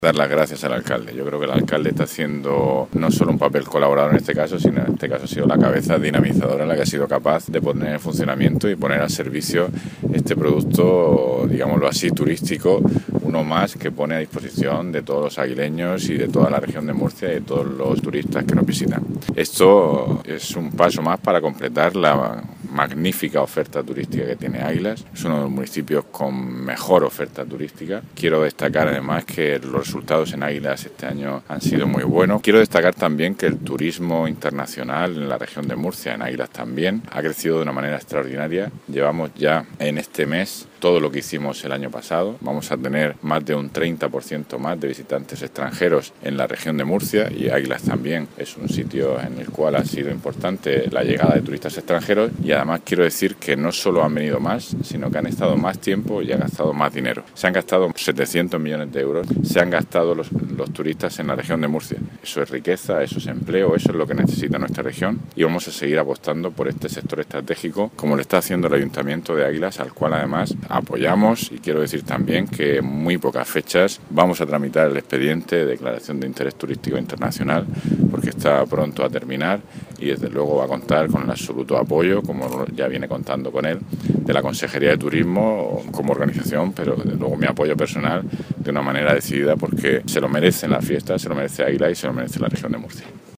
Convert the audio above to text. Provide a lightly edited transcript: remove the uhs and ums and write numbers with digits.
Dar las gracias al alcalde. Yo creo que el alcalde está haciendo no solo un papel colaborador en este caso, sino en este caso ha sido la cabeza dinamizadora en la que ha sido capaz de poner en funcionamiento y poner al servicio este producto, digámoslo así, turístico, uno más que pone a disposición de todos los aguileños y de toda la región de Murcia y de todos los turistas que nos visitan. Esto es un paso más para completar la magnífica oferta turística que tiene Águilas. Es uno de los municipios con mejor oferta turística. Quiero destacar además que los resultados en Águilas este año han sido muy buenos. Quiero destacar también que el turismo internacional en la región de Murcia, en Águilas también, ha crecido de una manera extraordinaria. Llevamos ya en este mes todo lo que hicimos el año pasado. Vamos a tener más de un 30% más de visitantes extranjeros en la región de Murcia, y Águilas también es un sitio en el cual ha sido importante la llegada de turistas extranjeros, y además quiero decir que no solo han venido más, sino que han estado más tiempo y han gastado más dinero. Se han gastado 700 millones de euros, se han gastado los turistas en la región de Murcia. Eso es riqueza, eso es empleo, eso es lo que necesita nuestra región, y vamos a seguir apostando por este sector estratégico como lo está haciendo el Ayuntamiento de Águilas, al cual además apoyamos. Y quiero decir también que en muy pocas fechas vamos a tramitar el expediente de declaración de interés turístico internacional, porque está pronto a terminar, y desde luego va a contar con el absoluto apoyo, como ya viene contando con él, de la Consejería de Turismo como organización, pero desde luego mi apoyo personal de una manera decidida, porque se lo merecen las fiestas, se lo merece Águilas y se lo merece la región de Murcia.